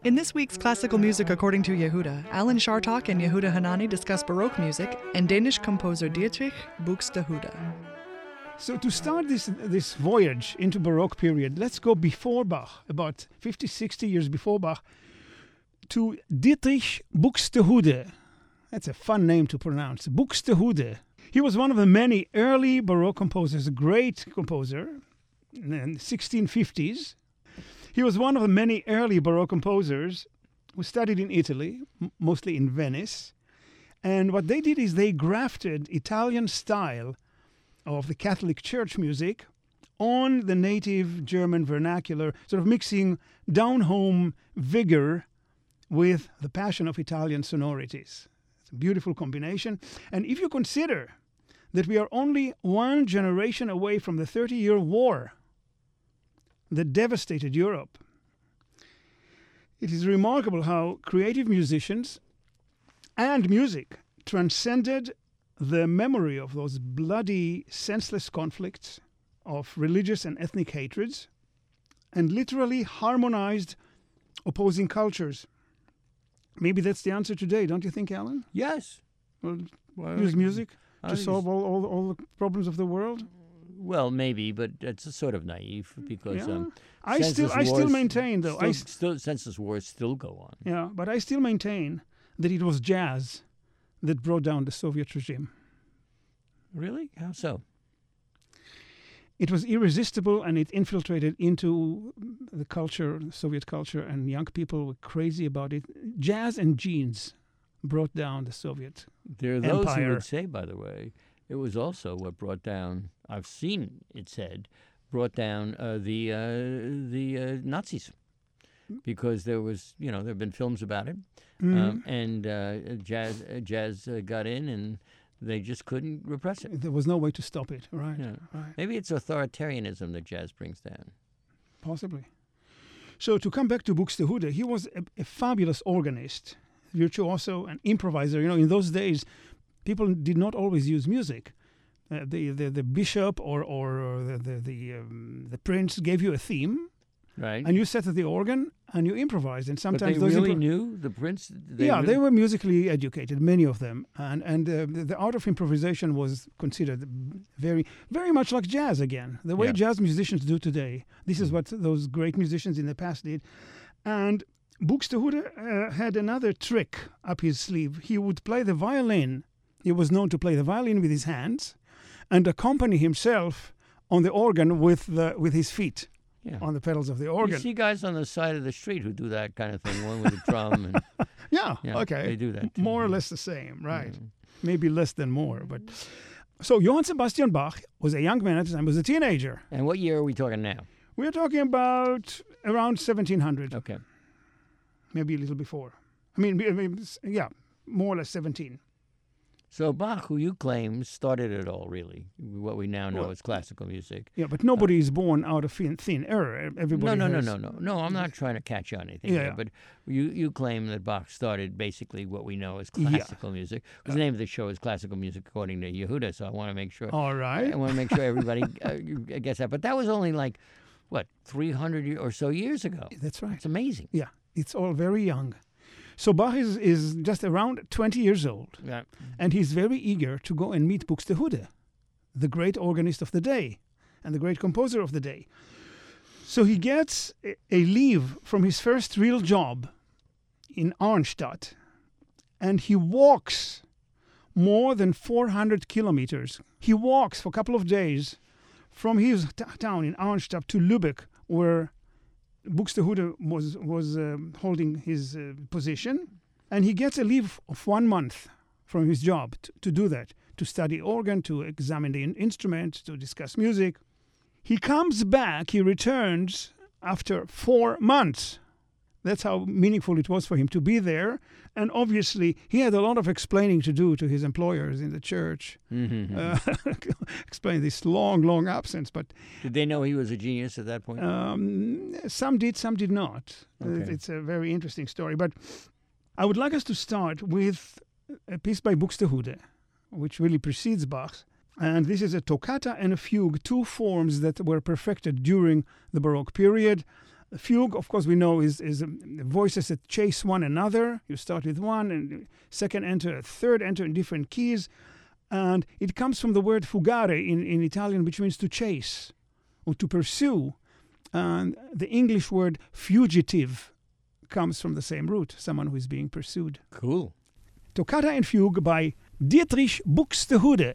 In this week's Classical Music According to Yehuda, Alan Chartok and Yehuda Hanani discuss Baroque music and Danish composer Dietrich Buxtehude. So to start this voyage into Baroque period, let's go before Bach, about 50, 60 years before Bach, to Dietrich Buxtehude. That's a fun name to pronounce, Buxtehude. He was one of the many early Baroque composers, a great composer in the 1650s. He was one of the many early Baroque composers who studied in Italy, mostly in Venice. And what they did is they grafted Italian style of the Catholic Church music on the native German vernacular, sort of mixing down-home vigor with the passion of Italian sonorities. It's a beautiful combination. And if you consider that we are only one generation away from the 30-year war that devastated Europe, it is remarkable how creative musicians and music transcended the memory of those bloody, senseless conflicts of religious and ethnic hatreds and literally harmonized opposing cultures. Maybe that's the answer today, don't you think, Alan? Yes. Well, use music to solve all the problems of the world? Well, maybe, but it's sort of naive because I still maintain, though. Census wars still go on. Yeah, but I still maintain that it was jazz that brought down the Soviet regime. Really? How so? It was irresistible, and it infiltrated into the culture, Soviet culture, and young people were crazy about it. Jazz and jeans brought down the Soviet There are those empire. who would say, by the way, it was also what brought down, I've seen it said, brought down the Nazis. Because there was, there have been films about it. And jazz got in and they just couldn't repress it. There was no way to stop it, right? Yeah. Right. Maybe it's authoritarianism that jazz brings down. Possibly. So to come back to Buxtehude, he was a fabulous organist, virtuoso and improviser. In those days, people did not always use music. The bishop or the prince gave you a theme, right? And you sat at the organ and you improvised. And sometimes but they really knew the prince. They were musically educated, many of them, and the art of improvisation was considered very, very much like jazz again, the way jazz musicians do today. This is what those great musicians in the past did, and Buxtehude had another trick up his sleeve. He would play the violin. He was known to play the violin with his hands and accompany himself on the organ with his feet on the pedals of the organ. You see guys on the side of the street who do that kind of thing, one with a drum. And, okay. They do that too. More or less the same, right. Maybe less than more. But so Johann Sebastian Bach was a young man at the time, was a teenager. And what year are we talking now? We're talking about around 1700. Okay. Maybe a little before. More or less 17. So Bach, who you claim started it all, really, what we now know as classical music. Yeah, but nobody is born out of thin air. Everybody No, I'm not trying to catch you on anything here, but you claim that Bach started basically what we know as classical music. Because the name of the show is Classical Music According to Yehuda, so I want to make sure. All right. I want to make sure everybody gets that. But that was only 300 or so years ago. That's right. It's amazing. Yeah, it's all very young. So Bach is just around 20 years old, and he's very eager to go and meet Buxtehude, the great organist of the day and the great composer of the day. So he gets a leave from his first real job in Arnstadt, and he walks more than 400 kilometers. He walks for a couple of days from his town in Arnstadt to Lübeck, where Buxtehude was holding his position, and he gets a leave of 1 month from his job to do that, to study organ, to examine the instrument, to discuss music. He comes back, he returns after 4 months. That's how meaningful it was for him to be there. And obviously, he had a lot of explaining to do to his employers in the church. Explain this long absence. But did they know he was a genius at that point? Some did, some did not. Okay. It's a very interesting story. But I would like us to start with a piece by Buxtehude, which really precedes Bach's. And this is a toccata and a fugue, two forms that were perfected during the Baroque period. A fugue, of course, we know is voices that chase one another. You start with one, and second enter, a third enter in different keys. And it comes from the word fugare in Italian, which means to chase or to pursue. And the English word fugitive comes from the same root, someone who is being pursued. Cool. Toccata and Fugue by Dietrich Buxtehude.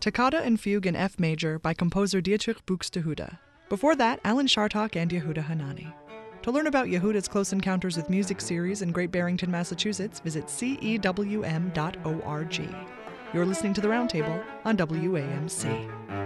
Toccata and Fugue in F major by composer Dietrich Buxtehude. Before that, Alan Chartok and Yehuda Hanani. To learn about Yehuda's Close Encounters with Music series in Great Barrington, Massachusetts, visit cewm.org. You're listening to The Roundtable on WAMC.